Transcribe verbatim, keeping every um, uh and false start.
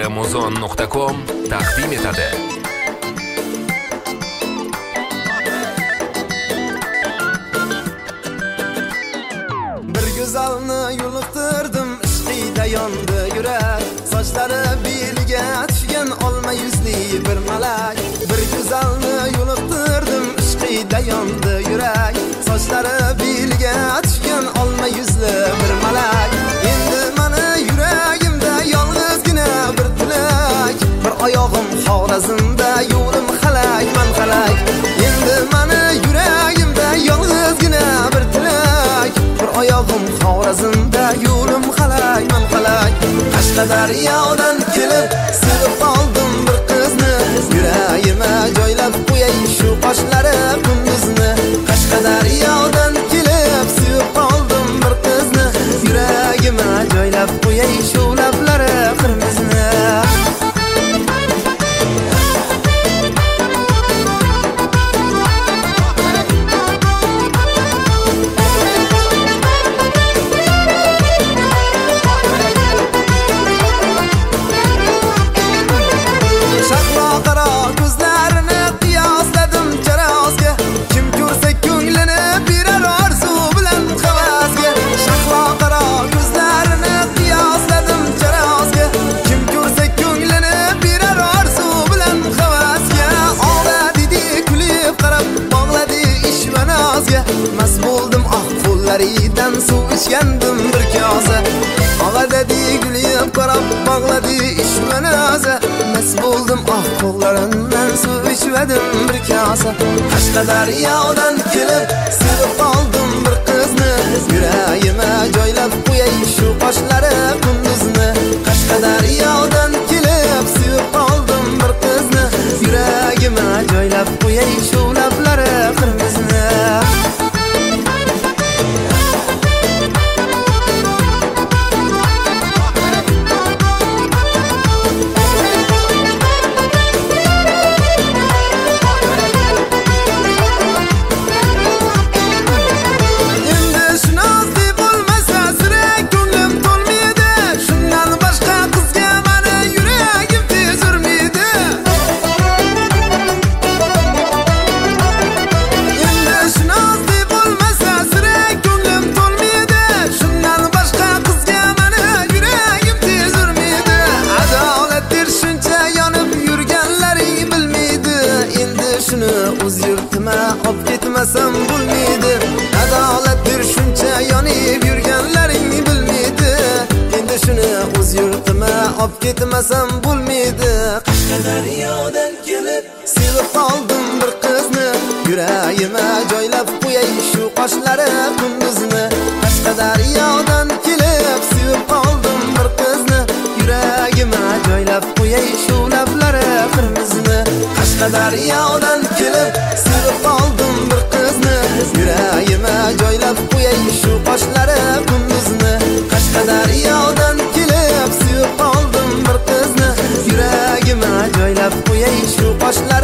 muzon nuqta com taqdim etadi. Bir güzelni yo'liqtirdim, ishqida yondi yurak. Sochlari belga tushgan olma yuzli bir malak. Bir güzelni yo'liqtirdim, ishqida yondi yurak. Sochlari belga tushgan olma yuzli bir malak. Endi meni yuragimda yolg'izgina bir tilak. Bir oyog'im Xorazmda, yo'lim xalak, man xalak. Endi meni yuragimda yolg'izgina bir tilak. Bir oyog'im Xorazmda, yo'lim xalak, man xalak. Qashqadaryodan kelib sevib qoldim bir qizni. Yuragimga joylab qo'yay shu qoshlari kunduzni. Qashqadaryodan kelib sevib qoldim bir qizni. Yuragimga joylab qo'yay shu lablari qirmizni. Mas bo'ldim ah qo'llaridan suv ichgandim bir kosa. Og'a dedi gulib qarab bog'ladi ishmanaza. Mas bo'ldim ah qo'llaridan suv ichvadim bir kosa. Qashqadaryodan kelib sevib qoldim bir qizni. Yuragimga joylab qo'yay shu qoshlari kunduzni. Qashqadaryodan kelib sevib qoldim bir qizni. Yuragimga joylab qo'yay shu lablari qirmizni. O'z yurtima olib ketmasam bo'lmaydi. Adolatdir shuncha yonib yurganlaring bilmaydi. Endi shuni o'z yurtima olib ketmasam bo'lmaydi. Qashqadaryodan kelib sevib qoldim bir qizni. Yuragimga joylab qo'yay shu qoshlari kunduzni. Qashqadaryodan kelib sevib qoldim bir qizni. Yuragimga joylab qo'yay shu lablari qirmizni. Qashqadaryodan kelib sevib qoldim bir qizni. Yuragimga joylab qo'yay shu qoshlari kunduzni. Qashqadaryodan kelib sevib qoldim bir qizni. Yuragimga joylab qo'yay shu qoshlari